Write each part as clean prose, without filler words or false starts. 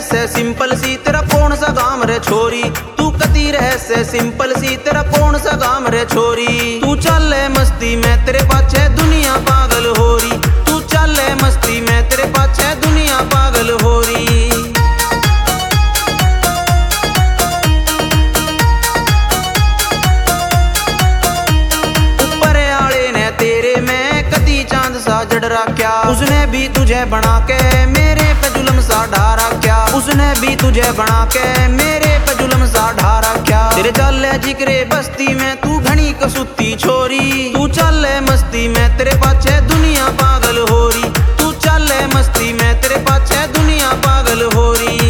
से सिंपल सी तेरा कौन सा काम रे छोरी, तू कती रह से सिंपल सी तेरा कौन सा काम रे छोरी। तू चले मस्ती में तेरे पाछे दुनिया पागल हो रही, तू चले मस्ती में तेरे पाछे दुनिया पागल हो रही। ऊपर आले ने तेरे में कदी चांद सा जड़ रखा, उसने भी तुझे बना के मेरे पे जुल्म सा ढारा क्या, उसने भी तुझे बना के मेरे पे जुल्म सा ढारा क्या। तेरे चले जिक्रे बस्ती में तू घनी कसूती छोरी, तू चले मस्ती में तेरे पाछे दुनिया पागल हो रही, तू चले मस्ती में तेरे पाछे दुनिया पागल हो रही।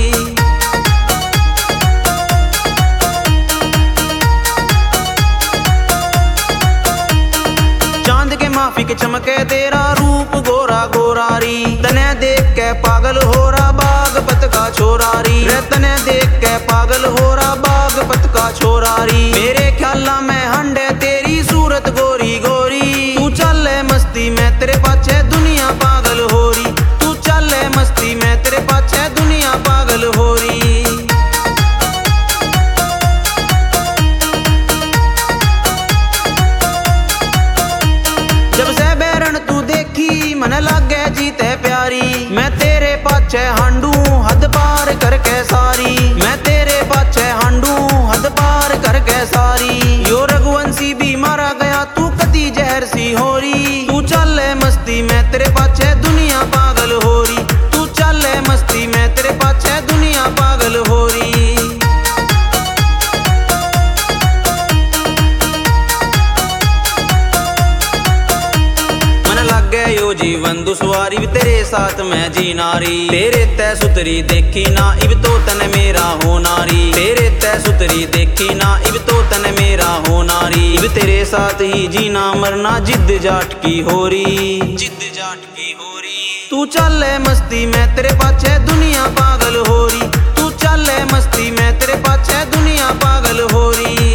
चांद के माफी के चमके तेरा रूप गोरा गोरारी, तने देख के पागल हो रहा बागपत का छोरारी रे, तने देख के पागल हो रहा बागपत का छोरारी। मेरे ख्याला में हंडे तेरी सूरत गोरी गोरी, तू चले मस्ती में तेरे पाछे दुनिया पागल हो रही, तू चले मस्ती में तेरे पाछे दुनिया पागल हो रही। जब से बैरन तू देखी मन लागे जीते प्यारी, मैं तेरे पाछे हांडू हद पार करके सारी, मैं तेरे पाछे हांडू हद पार करके सारी। यो रघुवंशी भी मारा गया तू कदी जहर सी हो रही, तू चले मस्ती में तेरे पाछे दुनिया पागल हो रही, तू चले मस्ती में तेरे पाछे दुनिया पागल हो रही। यो जीवन दुश्वारी भी तेरे साथ मैं जी नारी, तेरे तय सुतरी देखी ना इब तो तन मेरा हो नारी, तेरे तय सुतरी देखी ना इब तो तन मेरा हो नारी। इब तेरे साथ ही जीना मरना जिद जाट की हो रही, जिद जाट की हो रही। तू चले मस्ती में तेरे पाछे दुनिया पागल हो रही, तू चले मस्ती में तेरे पाछे दुनिया पागल हो रही।